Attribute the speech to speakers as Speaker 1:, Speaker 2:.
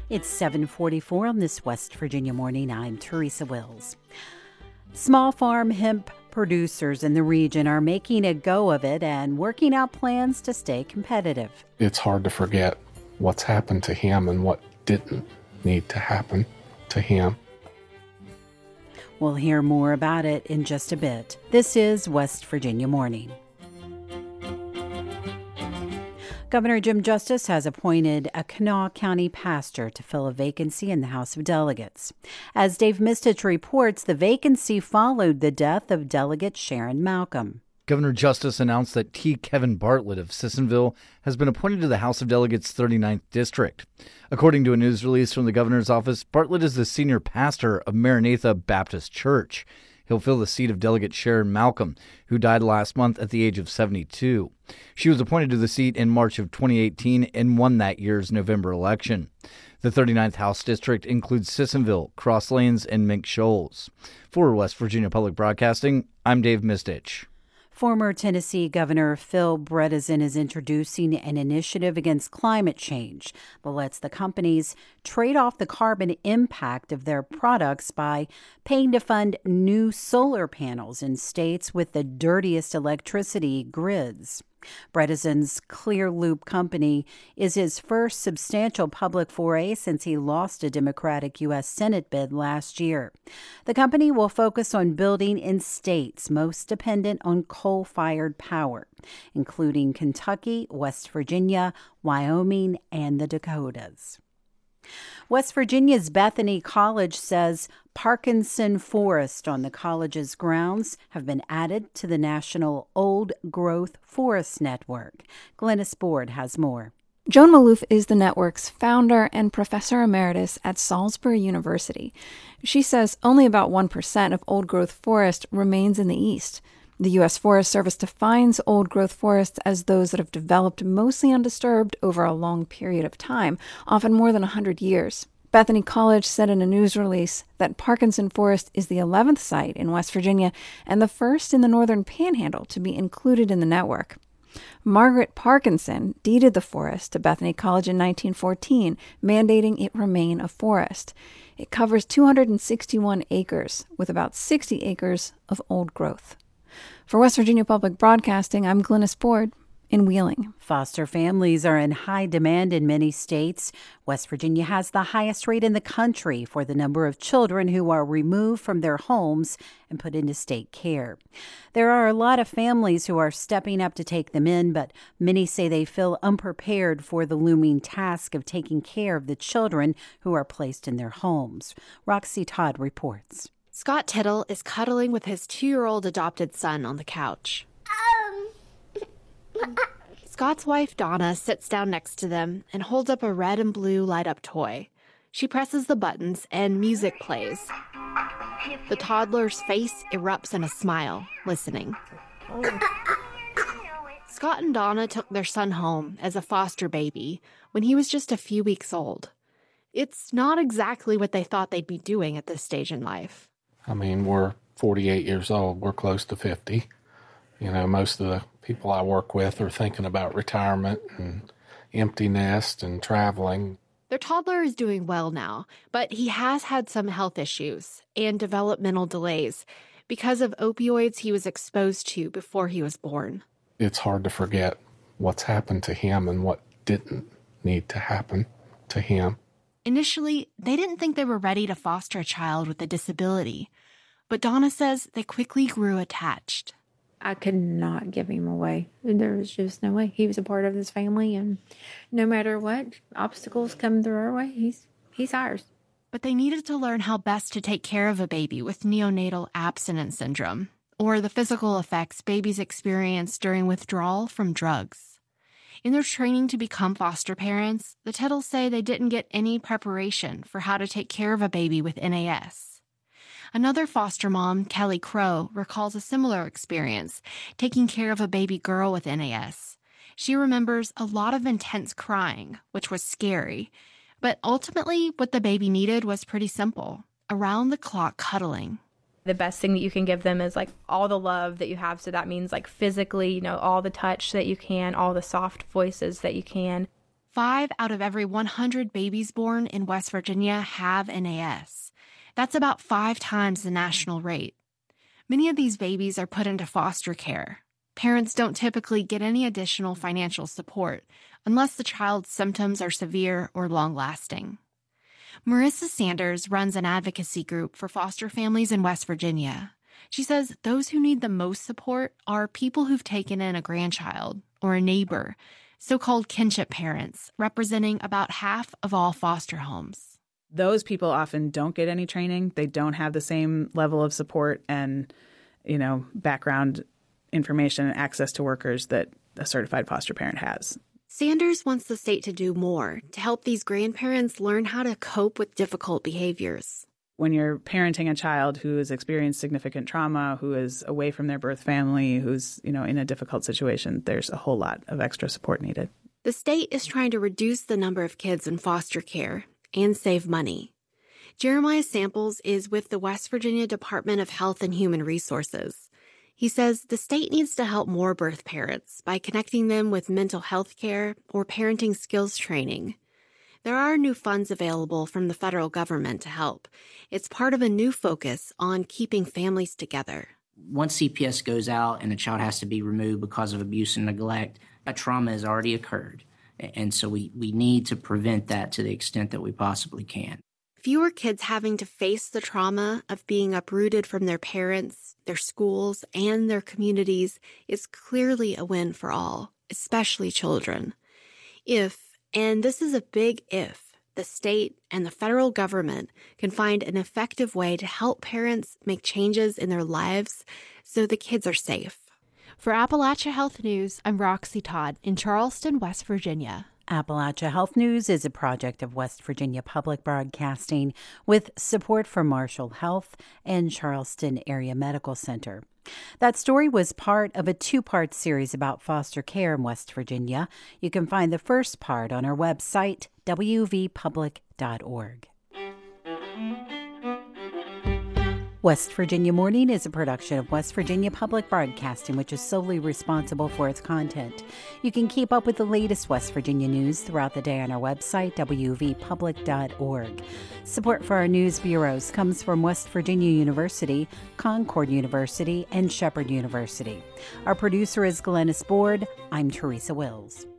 Speaker 1: It's 7:44 on this West Virginia morning. I'm Teresa Wills. Small farm hemp producers in the region are making a go of it and working out plans to stay competitive.
Speaker 2: It's hard to forget what's happened to him and what didn't need to happen to him.
Speaker 1: We'll hear more about it in just a bit. This is West Virginia Morning. Governor Jim Justice has appointed a Kanawha County pastor to fill a vacancy in the House of Delegates. As Dave Mistich reports, the vacancy followed the death of Delegate Sharon Malcolm.
Speaker 3: Governor Justice announced that T. Kevin Bartlett of Sissonville has been appointed to the House of Delegates' 39th District. According to a news release from the governor's office, Bartlett is the senior pastor of Maranatha Baptist Church. He'll fill the seat of Delegate Sharon Malcolm, who died last month at the age of 72. She was appointed to the seat in March of 2018 and won that year's November election. The 39th House District includes Sissonville, Cross Lanes, and Mink Shoals. For West Virginia Public Broadcasting, I'm Dave Mistich.
Speaker 1: Former Tennessee Governor Phil Bredesen is introducing an initiative against climate change that lets the companies trade off the carbon impact of their products by paying to fund new solar panels in states with the dirtiest electricity grids. Bredesen's Clear Loop company is his first substantial public foray since he lost a Democratic U.S. Senate bid last year. The company will focus on building in states most dependent on coal-fired power, including Kentucky, West Virginia, Wyoming, and the Dakotas. West Virginia's Bethany College says Parkinson Forest on the college's grounds have been added to the National Old Growth Forest Network. Glennis Board has more.
Speaker 4: Joan Maloof is the network's founder and professor emeritus at Salisbury University. She says only about 1% of old-growth forest remains in the East. The U.S. Forest Service defines old-growth forests as those that have developed mostly undisturbed over a long period of time, often more than 100 years. Bethany College said in a news release that Parkinson Forest is the 11th site in West Virginia and the first in the Northern Panhandle to be included in the network. Margaret Parkinson deeded the forest to Bethany College in 1914, mandating it remain a forest. It covers 261 acres, with about 60 acres of old growth. For West Virginia Public Broadcasting, I'm Glennis Board in Wheeling.
Speaker 1: Foster families are in high demand in many states. West Virginia has the highest rate in the country for the number of children who are removed from their homes and put into state care. There are a lot of families who are stepping up to take them in, but many say they feel unprepared for the looming task of taking care of the children who are placed in their homes. Roxy Todd reports.
Speaker 5: Scott Tittle is cuddling with his 2-year-old adopted son on the couch. Scott's wife, Donna, sits down next to them and holds up a red and blue light-up toy. She presses the buttons and music plays. The toddler's face erupts in a smile, listening. Scott and Donna took their son home as a foster baby when he was just a few weeks old. It's not exactly what they thought they'd be doing at this stage in life.
Speaker 2: I mean, we're 48 years old. We're close to 50. You know, most of the people I work with are thinking about retirement and empty nest and traveling.
Speaker 5: Their toddler is doing well now, but he has had some health issues and developmental delays because of opioids he was exposed to before he was born.
Speaker 2: It's hard to forget what's happened to him and what didn't need to happen to him.
Speaker 5: Initially, they didn't think they were ready to foster a child with a disability, but Donna says they quickly grew attached.
Speaker 6: I could not give him away. There was just no way. He was a part of this family, and no matter what obstacles come through our way, he's ours.
Speaker 5: But they needed to learn how best to take care of a baby with neonatal abstinence syndrome, or the physical effects babies experience during withdrawal from drugs. In their training to become foster parents, the Tittles say they didn't get any preparation for how to take care of a baby with NAS. Another foster mom, Kelly Crow, recalls a similar experience, taking care of a baby girl with NAS. She remembers a lot of intense crying, which was scary. But ultimately, what the baby needed was pretty simple: around-the-clock cuddling.
Speaker 7: The best thing that you can give them is like all the love that you have. So that means like physically, all the touch that you can, all the soft voices that you can.
Speaker 5: 5 out of every 100 babies born in West Virginia have NAS. That's about 5 times the national rate. Many of these babies are put into foster care. Parents don't typically get any additional financial support unless the child's symptoms are severe or long-lasting. Marissa Sanders runs an advocacy group for foster families in West Virginia. She says those who need the most support are people who've taken in a grandchild or a neighbor, so-called kinship parents, representing about half of all foster homes.
Speaker 8: Those people often don't get any training. They don't have the same level of support and, background information and access to workers that a certified foster parent has.
Speaker 5: Sanders wants the state to do more to help these grandparents learn how to cope with difficult behaviors.
Speaker 8: When you're parenting a child who has experienced significant trauma, who is away from their birth family, who's, in a difficult situation, there's a whole lot of extra support needed.
Speaker 5: The state is trying to reduce the number of kids in foster care and save money. Jeremiah Samples is with the West Virginia Department of Health and Human Resources. He says the state needs to help more birth parents by connecting them with mental health care or parenting skills training. There are new funds available from the federal government to help. It's part of a new focus on keeping families together.
Speaker 9: Once CPS goes out and a child has to be removed because of abuse and neglect, a trauma has already occurred. And so we need to prevent that to the extent that we possibly can.
Speaker 5: Fewer kids having to face the trauma of being uprooted from their parents, their schools, and their communities is clearly a win for all, especially children. If, and this is a big if, the state and the federal government can find an effective way to help parents make changes in their lives so the kids are safe. For Appalachia Health News, I'm Roxy Todd in Charleston, West Virginia.
Speaker 1: Appalachia Health News is a project of West Virginia Public Broadcasting with support from Marshall Health and Charleston Area Medical Center. That story was part of a 2-part series about foster care in West Virginia. You can find the first part on our website, wvpublic.org. West Virginia Morning is a production of West Virginia Public Broadcasting, which is solely responsible for its content. You can keep up with the latest West Virginia news throughout the day on our website, wvpublic.org. Support for our news bureaus comes from West Virginia University, Concord University, and Shepherd University. Our producer is Glennis Board. I'm Teresa Wills.